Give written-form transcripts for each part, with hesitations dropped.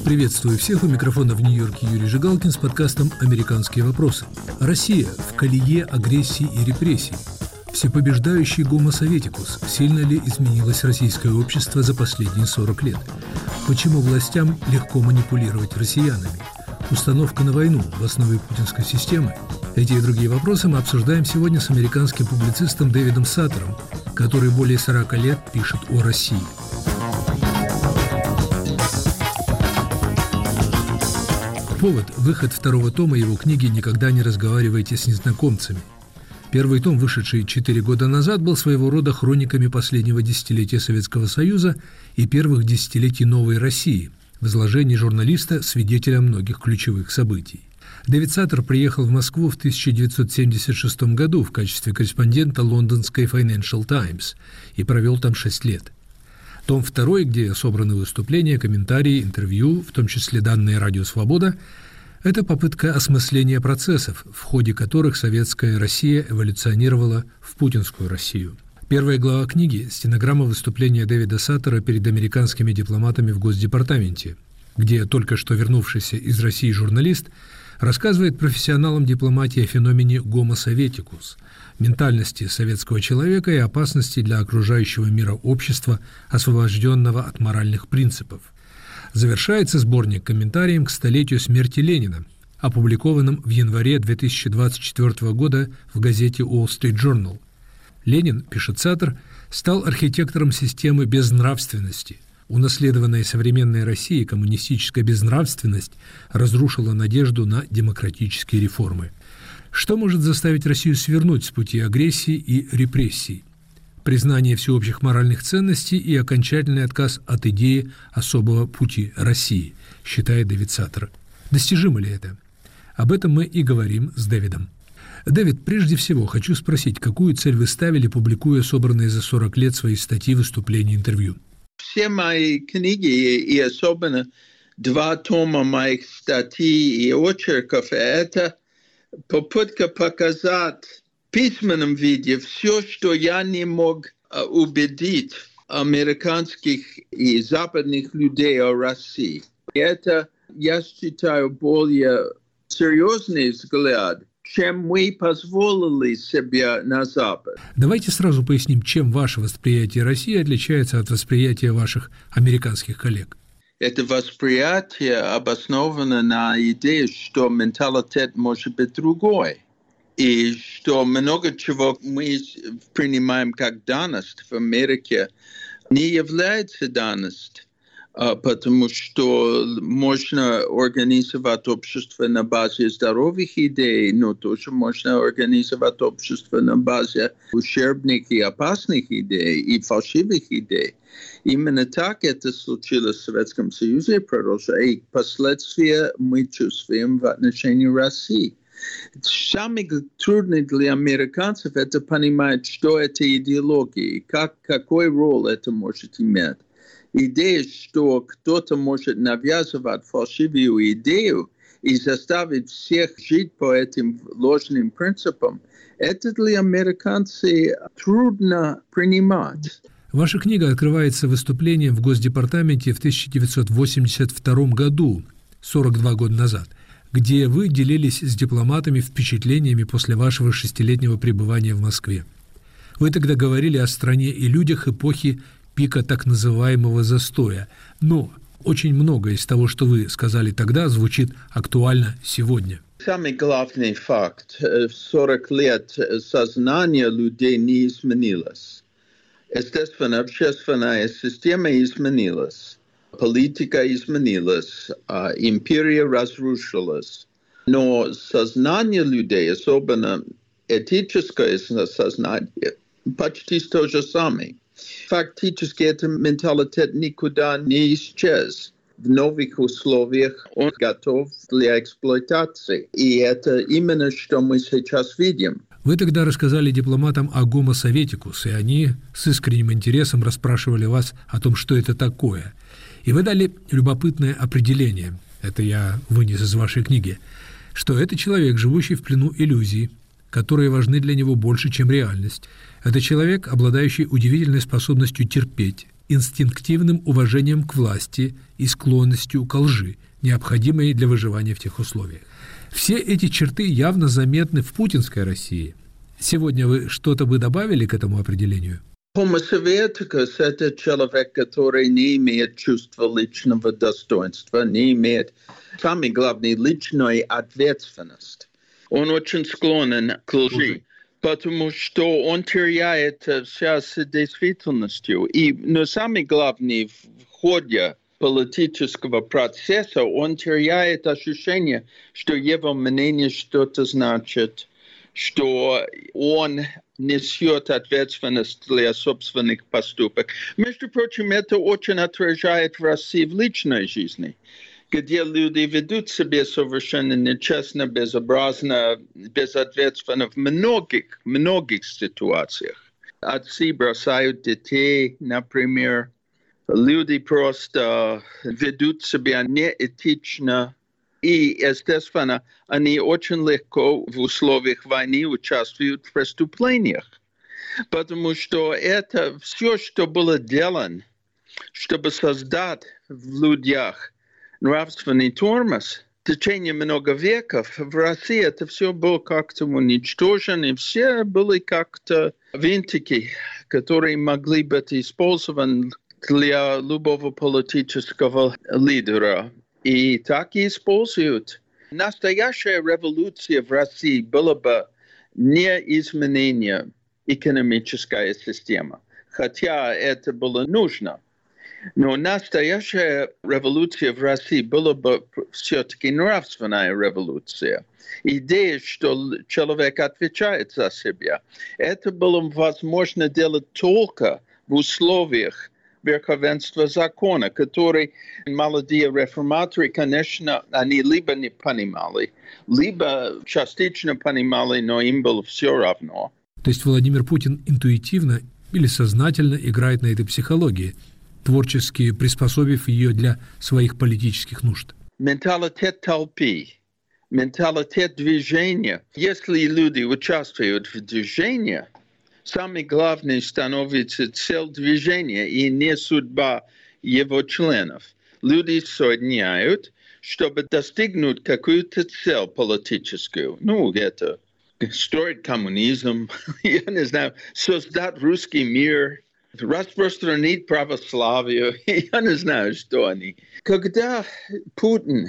Приветствую всех, у микрофона в Нью-Йорке Юрий Жигалкин с подкастом «Американские вопросы». Россия в колее агрессии и репрессий. Всепобеждающий гомо советикус. Сильно ли изменилось российское общество за последние 40 лет? Почему властям легко манипулировать россиянами? Установка на войну в основе путинской системы? Эти и другие вопросы мы обсуждаем сегодня с американским публицистом Дэвидом Саттером, который более 40 лет пишет о России. Повод – выход второго тома его книги «Никогда не разговаривайте с незнакомцами». Первый том, вышедший 4 года назад, был своего рода хрониками последнего десятилетия Советского Союза и первых десятилетий новой России, в изложении журналиста, свидетеля многих ключевых событий. Дэвид Саттер приехал в Москву в 1976 году в качестве корреспондента лондонской Financial Times и провел там 6 лет. Том 2, где собраны выступления, комментарии, интервью, в том числе данные «Радио Свобода», это попытка осмысления процессов, в ходе которых советская Россия эволюционировала в путинскую Россию. Первая глава книги – стенограмма выступления Дэвида Саттера перед американскими дипломатами в Госдепартаменте, где только что вернувшийся из России журналист рассказывает профессионалам дипломатии о феномене гомо советикус, ментальности советского человека и опасности для окружающего мира общества, освобожденного от моральных принципов. Завершается сборник комментарием к столетию смерти Ленина, опубликованным в январе 2024 года в газете Wall Street Journal. Ленин, пишет Саттер, стал архитектором системы безнравственности. Унаследованная современной Россией коммунистическая безнравственность разрушила надежду на демократические реформы. Что может заставить Россию свернуть с пути агрессии и репрессий? Признание всеобщих моральных ценностей и окончательный отказ от идеи особого пути России, считает Дэвид Саттер. Достижимо ли это? Об этом мы и говорим с Дэвидом. Дэвид, прежде всего хочу спросить, какую цель вы ставили, публикуя собранные за 40 лет свои статьи, выступления, интервью? Все мои книги, и особенно 2 тома моих статей и очерков, это попытка показать в письменном виде все, что я не мог убедить американских и западных людей о России. Это, я считаю, более серьезный взгляд, чем мы позволили себе на Запад. Давайте сразу поясним, чем ваше восприятие России отличается от восприятия ваших американских коллег. Это восприятие обосновано на идее, что менталитет может быть другой. И что много чего мы принимаем как данность в Америке не является данностью. Потому что можно организовать общество на базе здоровых идей, но тоже можно организовать общество на базе ущербных и опасных идей и фальшивых идей. Именно так это случилось в Советском Союзе и продолжает. И последствия мы чувствуем в отношении России. Самое трудное для американцев это понимать, что это идеология и какой роль это может иметь. Идея, что кто-то может навязывать фальшивую идею и заставить всех жить по этим ложным принципам, это для американцев трудно принимать. Ваша книга открывается выступлением в Госдепартаменте в 1982 году, 42 года назад, где вы делились с дипломатами впечатлениями после вашего 6-летнего пребывания в Москве. Вы тогда говорили о стране и людях эпохи пика так называемого застоя. Но очень многое из того, что вы сказали тогда, звучит актуально сегодня. Самый главный факт. В 40 лет сознание людей не изменилось. Естественно, общественная система изменилась. Политика изменилась. Империя разрушилась. Но сознание людей, особенно этическое сознание, почти то же самое. Фактически этот менталитет никуда не исчез. В новых условиях он готов для эксплуатации. И это именно что мы сейчас видим. Вы тогда рассказали дипломатам о гомо советикус, и они с искренним интересом расспрашивали вас о том, что это такое. И вы дали любопытное определение, это я вынес из вашей книги, что это человек, живущий в плену иллюзий, которые важны для него больше, чем реальность. Это человек, обладающий удивительной способностью терпеть, инстинктивным уважением к власти и склонностью к лжи, необходимой для выживания в тех условиях. Все эти черты явно заметны в путинской России. Сегодня вы что-то бы добавили к этому определению? Homo советикус – это человек, который не имеет чувства личного достоинства, не имеет, самое главное, личной ответственности. Он очень склонен к лжи, потому что он теряет связь с действительностью. Но самое главное, в ходе политического процесса он теряет ощущение, что его мнение что-то значит, что он несет ответственность для собственных поступок. Между прочим, это очень отражает в России в личной жизни, где люди ведут себя совершенно нечестно, безобразно, безответственно в многих ситуациях. Отцы бросают детей, например. Люди просто ведут себя неэтично. И, естественно, они очень легко в условиях войны участвуют в преступлениях, потому что это все, что было сделано, чтобы создать в людях нравственный тормоз. В течение много веков в России это все было как-то уничтожено, и все были как-то винтики, которые могли быть использованы для любого политического лидера. И так и используют. Настоящая революция в России была бы не изменение экономической системы, хотя это было нужно. Но настоящая революция в России была бы все-таки нравственная революция. Идея, что человек отвечает за себя, это было возможно делать только в условиях верховенства закона, который молодые реформаторы, конечно, они либо не понимали, либо частично понимали, но им было все равно. То есть Владимир Путин интуитивно или сознательно играет на этой психологии, творчески приспособив ее для своих политических нужд? Менталитет толпы, менталитет движения. Если люди участвуют в движении, самое главное становится цель движения и не судьба его членов. Люди соединяют, чтобы достигнуть какую-то цель политическую. Это строить коммунизм, я не знаю, создать русский мир, распространить православие, я не знаю, что они. Когда Путин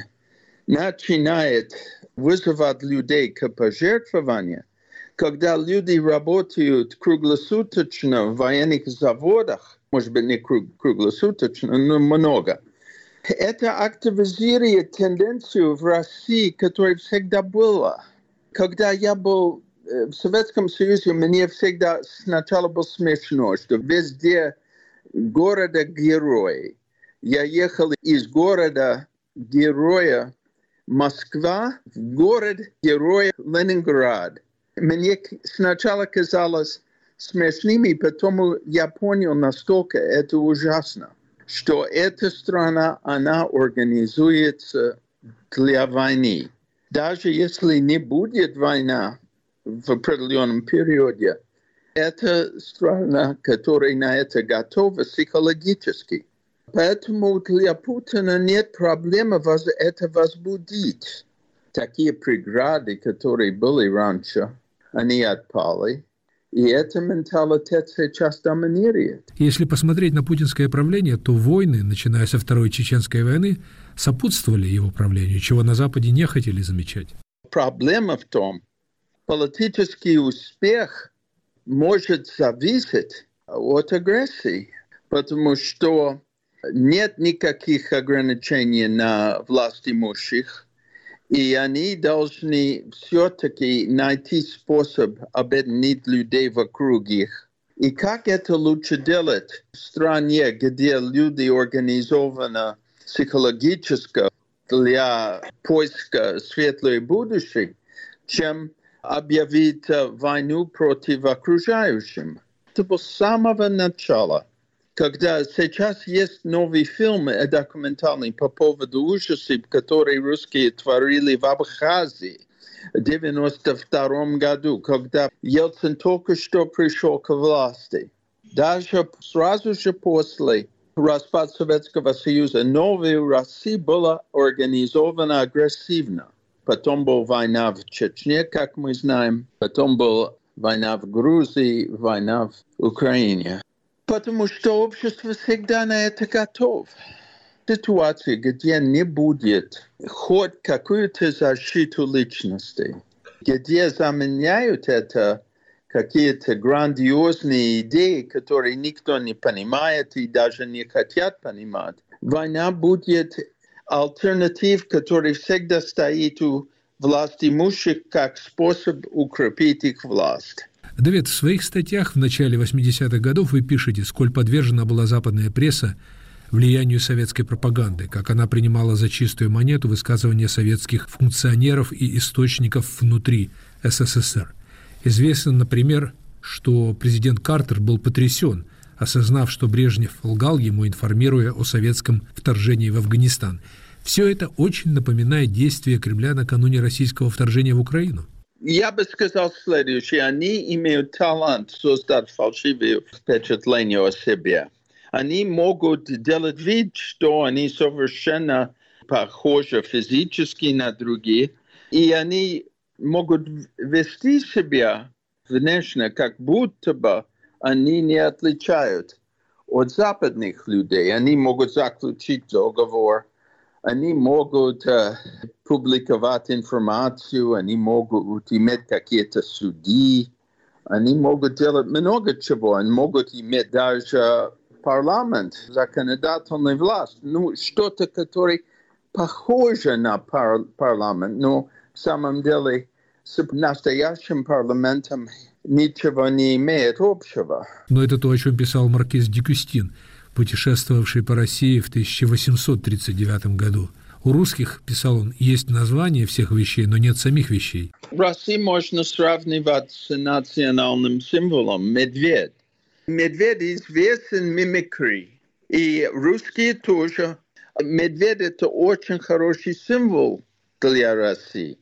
начинает вызывать людей к пожертвованию, когда люди работают круглосуточно в военных заводах, может быть, не круглосуточно, но много, это активизирует тенденцию в России, которая всегда была. Когда я был в Советском Союзе, мне всегда сначала было смешно, что везде города-герои. Я ехал из города-героя Москва в город-героя Ленинград. Мне сначала казалось смешным, и потом я понял, настолько это ужасно, что эта страна, она организуется для войны. Даже если не будет война в определенном периоде, это страна, которая на это готова психологически. Поэтому для Путина нет проблемы это возбудить. Такие преграды, которые были раньше, они отпали. И это менталитет сейчас доминирует. Если посмотреть на путинское правление, то войны, начиная со Второй Чеченской войны, сопутствовали его правлению, чего на Западе не хотели замечать. Проблема в том, политический успех может зависеть от агрессии, потому что нет никаких ограничений на власть имущих, и они должны все-таки найти способ объединить людей вокруг их. И как это лучше делать в стране, где люди организованы психологически для поиска светлого будущего, чем объявить войну против окружающих? Это было с самого начала. Когда сейчас есть новый фильм документальный по поводу ужасов, которые русские творили в Абхазии в 1992 году, когда Ельцин только что пришел к власти. Даже сразу же после распада Советского Союза новая Россия была организована агрессивно. Потом была война в Чечне, как мы знаем. Потом была война в Грузии, война в Украине. Потому что общество всегда на это готово. Ситуация, где не будет хоть какую-то защиту личности, где заменяют это какие-то грандиозные идеи, которые никто не понимает и даже не хотят понимать. Война будет альтернатив, который всегда стоит у властимущих как способ укрепить их власть. Давид, в своих статьях в начале 80-х годов вы пишете, сколь подвержена была западная пресса влиянию советской пропаганды, как она принимала за чистую монету высказывания советских функционеров и источников внутри СССР. Известно, например, что президент Картер был потрясен, осознав, что Брежнев лгал ему, информируя о советском вторжении в Афганистан. Все это очень напоминает действия Кремля накануне российского вторжения в Украину. Я бы сказал следующее. Они имеют талант создать фальшивое впечатление о себе. Они могут делать вид, что они совершенно похожи физически на других, и они могут вести себя внешне, как будто бы они не отличают от западных людей. Они могут заключить договор, они могут публиковать информацию, они могут иметь какие-то суды, они могут делать много чего, они могут иметь даже парламент, законодательную власть, что-то, которое похоже на парламент, но в самом деле с настоящим парламентом ничего не имеет общего. Но это то, о чем писал маркиз де Кюстин, путешествовавший по России в 1839 году. У русских, писал он, есть название всех вещей, но нет самих вещей. Россию можно сравнивать с национальным символом медведь. Медведь известен мимикри. И русские тоже. Медведь – это очень хороший символ для России.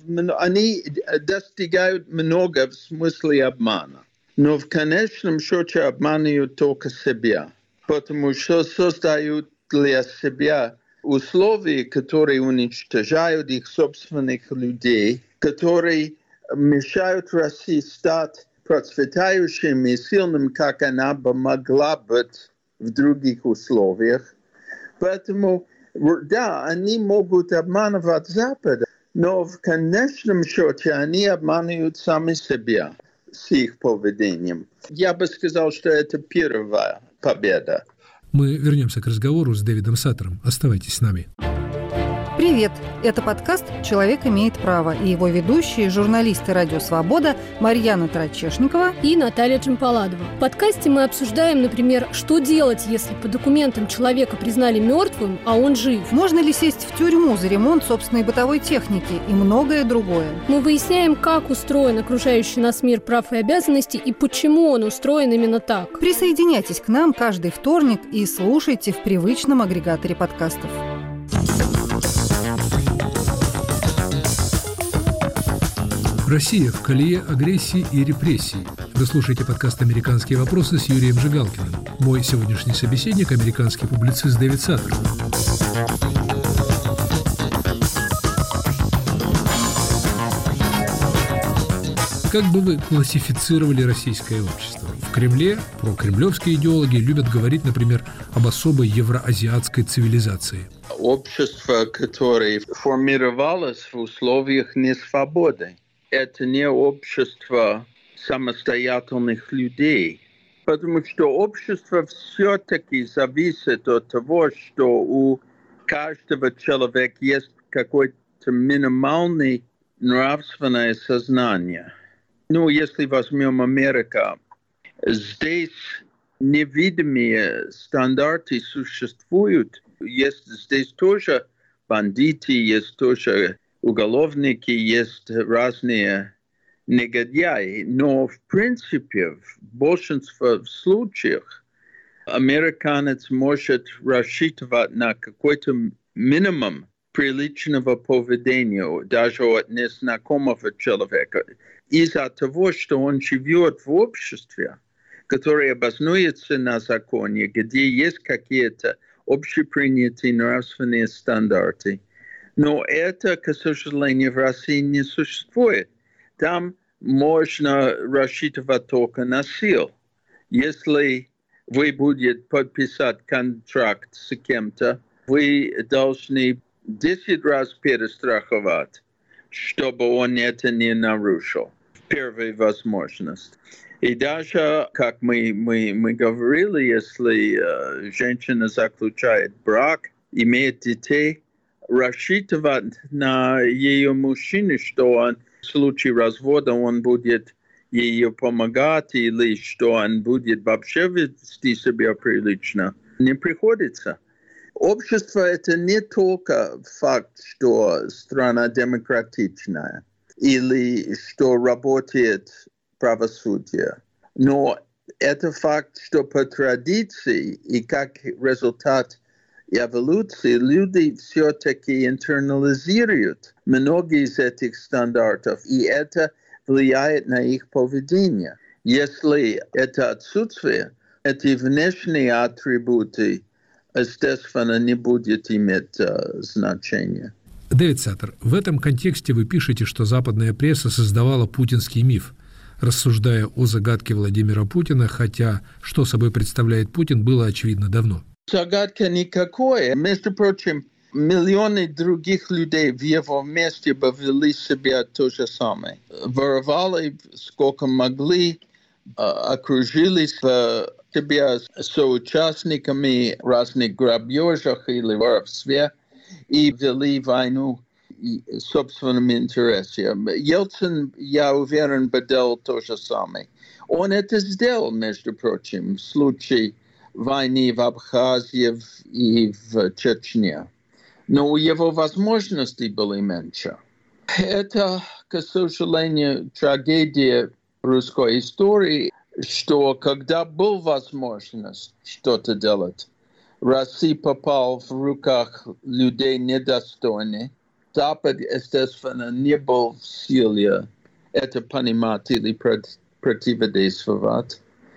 Они достигают много в смысле обмана. Но в конечном счете обманывают только себя. Потому что создают для себя условия, которые уничтожают их собственных людей, которые мешают России стать процветающим и сильным, как она бы могла быть в других условиях. Поэтому, да, они могут обманывать Запад, но в конечном счете они обманывают сами себя с их поведением. Я бы сказал, что это первая победа. Мы вернемся к разговору с Дэвидом Саттером. Оставайтесь с нами. Привет! Это подкаст «Человек имеет право» и его ведущие, журналисты «Радио Свобода» Марьяна Трачешникова и Наталья Джампаладова. В подкасте мы обсуждаем, например, что делать, если по документам человека признали мертвым, а он жив. Можно ли сесть в тюрьму за ремонт собственной бытовой техники и многое другое. Мы выясняем, как устроен окружающий нас мир прав и обязанностей и почему он устроен именно так. Присоединяйтесь к нам каждый вторник и слушайте в привычном агрегаторе подкастов. Россия в колее агрессии и репрессий. Вы слушаете подкаст «Американские вопросы» с Юрием Жигалкиным. Мой сегодняшний собеседник – американский публицист Дэвид Саттер. Как бы вы классифицировали российское общество? В Кремле прокремлевские идеологи любят говорить, например, об особой евроазиатской цивилизации. Общество, которое формировалось в условиях несвободы. Это не общество самостоятельных людей, потому что общество все-таки зависит от того, что у каждого человека есть какое-то минимальное нравственное сознание. Если возьмем Америку, здесь невидимые стандарты существуют. Есть здесь тоже бандиты, есть тоже уголовники, есть разные негодяи. Но, в принципе, в большинстве случаев американец может рассчитывать на какой-то минимум приличного поведения, даже от незнакомого человека, из-за того, что он живет в обществе, который обоснуется на законе, где есть какие-то общепринятые нравственные стандарты. Но это, к сожалению, в России не существует. Там можно рассчитывать только на силу. Если вы будете подписать контракт с кем-то, вы должны 10 раз перестраховать, чтобы он это не нарушил в первую возможность. И даже, как мы говорили, если женщина заключает брак, имеет детей, рассчитывать на ее мужчину, что он в случае развода он будет ее помогать или что он будет вообще вести себя прилично, не приходится. Общество – это не только факт, что страна демократичная или что работает правосудие, но это факт, что по традиции и как результат эволюции люди все-таки интернализируют многие из этих стандартов, и это влияет на их поведение. Если это отсутствие, эти внешние атрибуты, естественно, не будут иметь значения. Дэвид Саттер, в этом контексте вы пишете, что западная пресса создавала путинский миф, рассуждая о загадке Владимира Путина, хотя что собой представляет Путин, было очевидно давно. Загадка никакой. Между прочим, миллионы других людей в его месте бы вели себя то же самое. Воровали сколько могли, окружились себя соучастниками разных грабежей или воровстве и вели войну в собственном интересе. Ельцин, я уверен, бы делал то же самое. Он это сделал, между прочим, в случае войны в Абхазии и в Чечне. Но у его возможностей было меньше. Это, к сожалению, трагедия русской истории, что когда была возможность что-то делать, Россия попала в руках людей недостойных. Запад, естественно, не был в силе это понимать или противодействовать.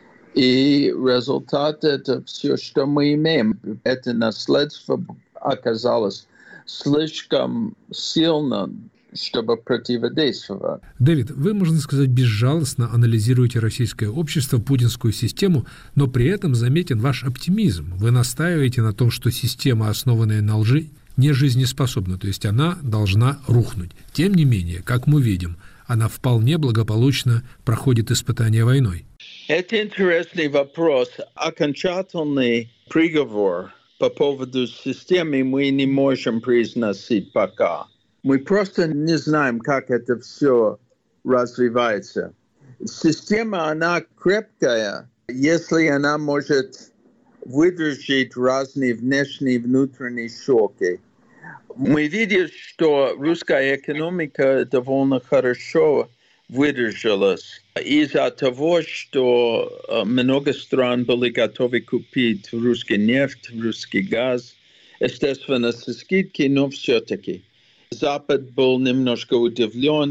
И результат – это все, что мы имеем. Это наследство оказалось слишком сильно, чтобы противодействовать. Дэвид, вы, можно сказать, безжалостно анализируете российское общество, путинскую систему, но при этом заметен ваш оптимизм. Вы настаиваете на том, что система, основанная на лжи, не жизнеспособна, то есть она должна рухнуть. Тем не менее, как мы видим, она вполне благополучно проходит испытания войной. Это интересный вопрос. Окончательный приговор по поводу системы мы не можем произносить пока. Мы просто не знаем, как это все развивается. Система, она крепкая, если она может выдержать разные внешние и внутренние шоки. Мы видим, что русская экономика довольно хорошо выдержалась из-за того, что много стран были готовы купить русский нефть, русский газ, естественно, со скидки, но все-таки. Запад был немножко удивлен,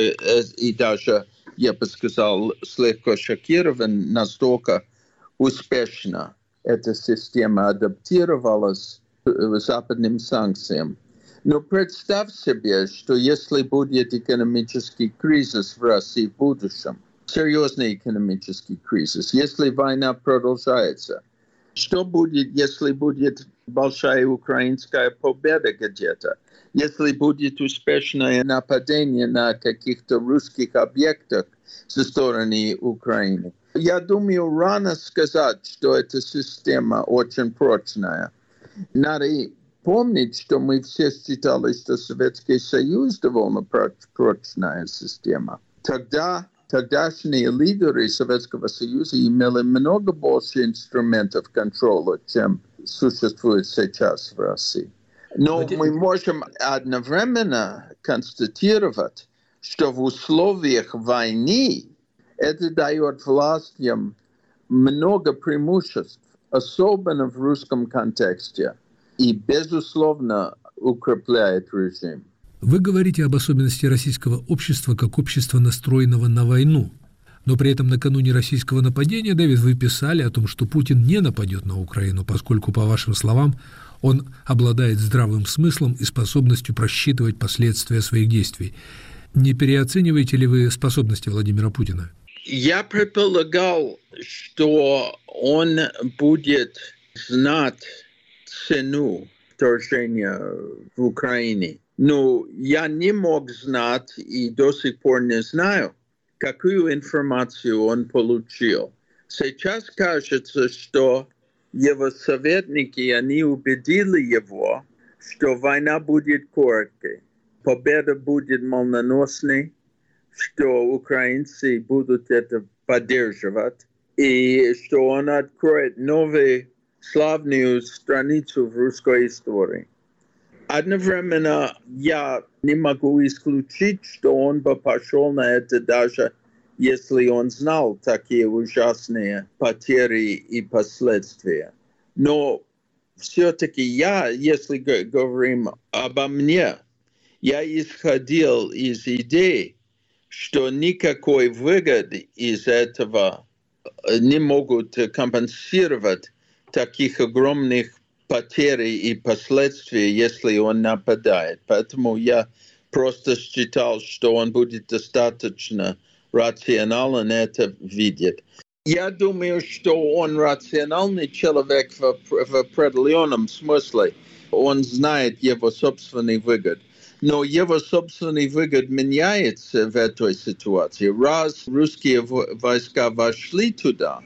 и даже, я бы сказал, слегка шокирован, настолько успешно эта система адаптировалась к западным санкциям. Но представь себе, что если будет экономический кризис в России в будущем, серьезный экономический кризис, если война продолжается, что будет, если будет большая украинская победа где-то, если будет успешное нападение на каких-то русских объектах со стороны Украины? Я думаю, рано сказать, что эта система очень прочная. Надо помнить, что мы все считали, что Советский Союз довольно прочная система. Тогдашние лидеры Советского Союза имели много больше инструментов контроля, чем существует сейчас в России. Но мы можем одновременно констатировать, что в условиях войны это дает властям много преимуществ, особенно в русском контексте, и, безусловно, укрепляет режим. Вы говорите об особенности российского общества как общества, настроенного на войну. Но при этом накануне российского нападения, Дэвид, вы писали о том, что Путин не нападет на Украину, поскольку, по вашим словам, он обладает здравым смыслом и способностью просчитывать последствия своих действий. Не переоцениваете ли вы способности Владимира Путина? Я предполагал, что он будет знать цену вторжения в Украине. Но я не мог знать и до сих пор не знаю, какую информацию он получил. Сейчас кажется, что его советники, они убедили его, что война будет короткой, победа будет молниеносной, что украинцы будут это поддерживать, и что он откроет новую славную страницу в русской истории. Одновременно я не могу исключить, что он бы пошел на это, даже если он знал такие ужасные потери и последствия. Но все-таки если говорим обо мне, я исходил из идеи, что никакой выгоды из этого не могут компенсировать таких огромных потерь и последствий, если он нападает. Поэтому я просто считал, что он будет достаточно рационален это видеть. Я думаю, что он рациональный человек в определенном смысле. Он знает его собственный выгод. Но его собственный выгод меняется в этой ситуации. Раз русские войска вошли туда,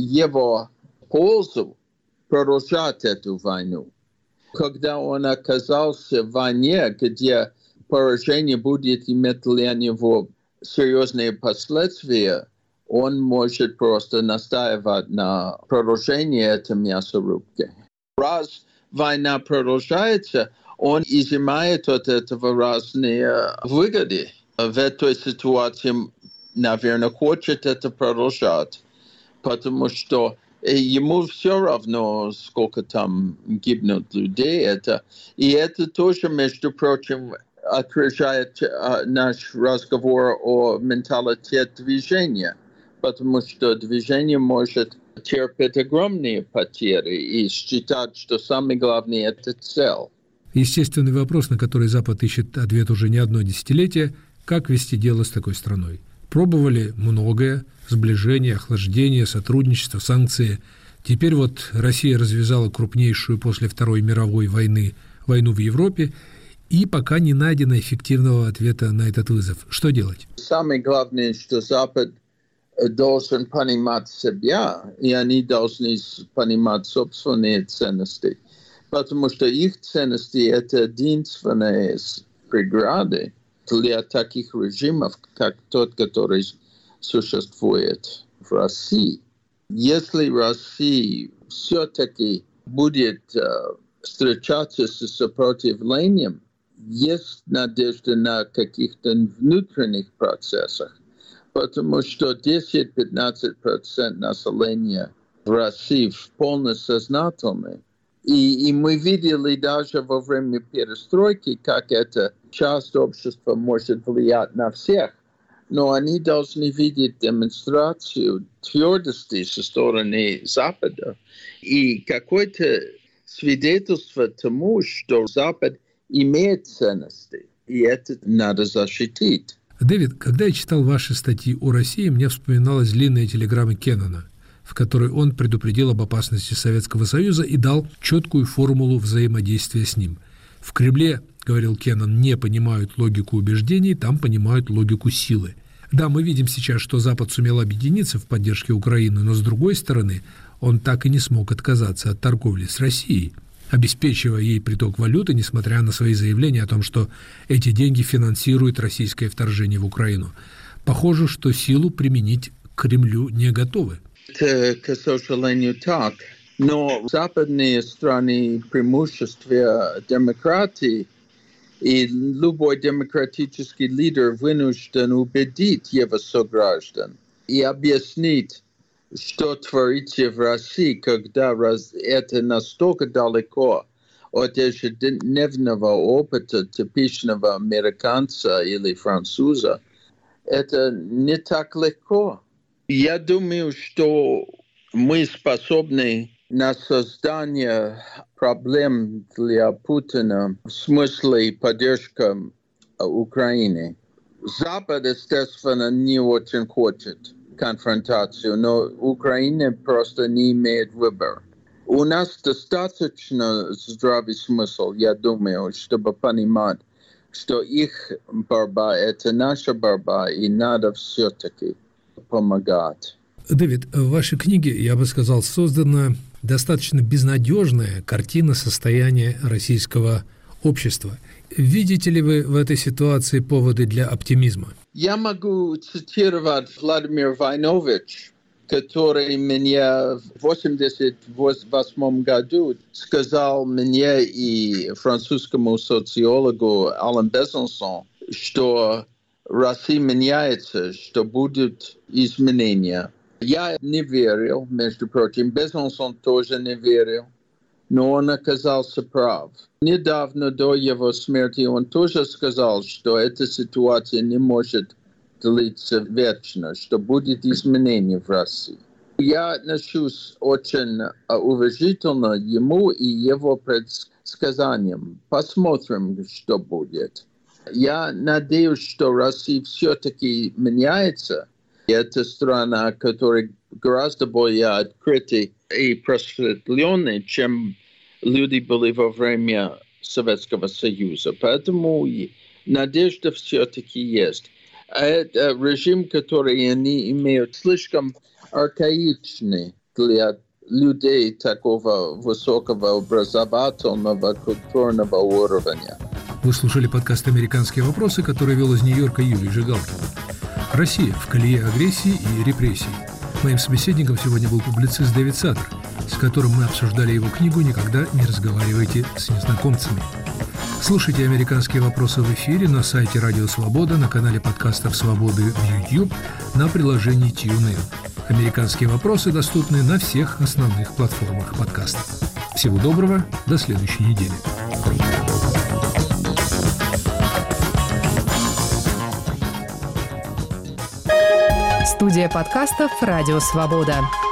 его пользу продолжать эту войну. Когда он оказался в войне, где поражение будет иметь для него серьезные последствия, он может просто настаивать на продолжении этой мясорубки. Раз война продолжается, он изымает от этого разные выгоды. В этой ситуации, наверное, хочет это продолжать, потому что ему все равно, сколько там гибнут людей. И это тоже, между прочим, отражает наш разговор о менталитете движения, потому что движение может терпеть огромные потери и считать, что самое главное – это цель. Естественный вопрос, на который Запад ищет ответ уже не одно десятилетие – как вести дело с такой страной. Пробовали многое – сближение, охлаждение, сотрудничество, санкции. Теперь вот Россия развязала крупнейшую после Второй мировой войны войну в Европе, и пока не найдено эффективного ответа на этот вызов. Что делать? Самое главное, что Запад должен понимать себя, и они должны понимать собственные ценности, потому что их ценности – это единственные преграды для таких режимов, как тот, который существует в России. Если Россия все-таки будет встречаться с сопротивлением, есть надежда на каких-то внутренних процессах, потому что 10-15% населения в России вполне сознательны. И мы видели даже во время перестройки, как эта часть общества может влиять на всех. Но они должны видеть демонстрацию твердости со стороны Запада и какое-то свидетельство тому, что Запад имеет ценности, и это надо защитить. Дэвид, когда я читал ваши статьи о России, мне вспоминалась длинная телеграмма Кеннона, в которой он предупредил об опасности Советского Союза и дал четкую формулу взаимодействия с ним. В Кремле, говорил Кеннон, не понимают логику убеждений, там понимают логику силы. Да, мы видим сейчас, что Запад сумел объединиться в поддержке Украины, но с другой стороны, он так и не смог отказаться от торговли с Россией, обеспечивая ей приток валюты, несмотря на свои заявления о том, что эти деньги финансируют российское вторжение в Украину. Похоже, что силу применить к Кремлю не готовы. Это, к сожалению, так. Но западные страны преимущества демократии, и любой демократический лидер вынужден убедить его сограждан и объяснить, что творится в России, когда это настолько далеко от ежедневного опыта типичного американца или француза. Это не так легко. Я думаю, что мы способны на создание проблем для Путина в смысле поддержки Украины. Запад, естественно, не очень хочет конфронтацию, но Украина просто не имеет выбора. У нас достаточно здравый смысл, я думаю, чтобы понимать, что их борьба – это наша борьба, и надо все-таки помогать. Дэвид, в вашей книге, я бы сказал, создана достаточно безнадежная картина состояния российского общества. Видите ли вы в этой ситуации поводы для оптимизма? Я могу цитировать Владимира Войновича, который мне в 1988 году сказал мне и французскому социологу Алан Безансон, что Россия меняется, что будут изменения. Я не верил, между прочим, Безансон тоже не верил, но он оказался прав. Недавно до его смерти он тоже сказал, что эта ситуация не может длиться вечно, что будет изменение в России. Я отношусь очень уважительно ему и его предсказаниям. Посмотрим, что будет. Я надеюсь, что Россия все-таки меняется. Это страна, которая гораздо более открытая и просветленная, чем люди были во время Советского Союза. Поэтому надежда все-таки есть. А это режим, который они имеют, слишком архаичный для людей такого высокого образовательного, культурного уровня. Вы слушали подкаст «Американские вопросы», который вел из Нью-Йорка Юрий Жигалкин. Россия в колее агрессии и репрессий. Моим собеседником сегодня был публицист Дэвид Саттер, с которым мы обсуждали его книгу «Никогда не разговаривайте с незнакомцами». Слушайте «Американские вопросы» в эфире на сайте Радио Свобода, на канале подкастов «Свободы» в YouTube, на приложении TuneIn. «Американские вопросы» доступны на всех основных платформах подкастов. Всего доброго, до следующей недели. Студия подкастов «Радио Свобода».